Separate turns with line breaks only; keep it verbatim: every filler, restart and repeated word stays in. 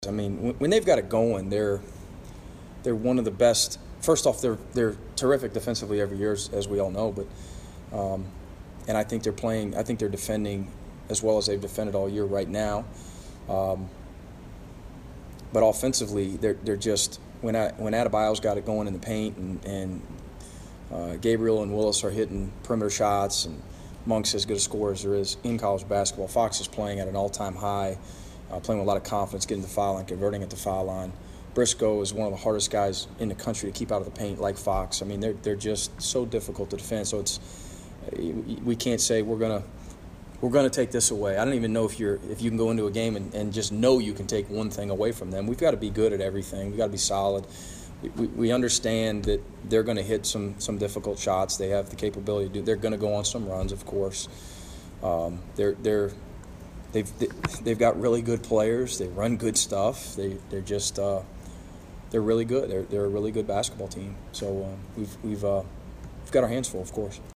I mean, when they've got it going, they're they're one of the best. First off, they're they're terrific defensively every year, as, as we all know. But um, and I think they're playing. I think they're defending as well as they've defended all year right now. Um, but offensively, they're they're just when I, when Adebayo's got it going in the paint, and and uh, Gabriel and Willis are hitting perimeter shots, and Monk's as good a scorer as there is in college basketball. Fox is playing at an all-time high. Uh, playing with a lot of confidence, getting the foul line, converting at the foul line. Briscoe is one of the hardest guys in the country to keep out of the paint, like Fox. I mean, they're they're just so difficult to defend. So it's we can't say we're gonna we're gonna take this away. I don't even know if you're if you can go into a game and, and just know you can take one thing away from them. We've got to be good at everything. We've got to be solid. We, we, we understand that they're going to hit some some difficult shots. They have the capability to do. They're going to go on some runs, of course. Um, they're they're They've they've got really good players. They run good stuff. They they're just uh, they're really good. They're they're a really good basketball team. So uh, we've we've uh, we've got our hands full, of course.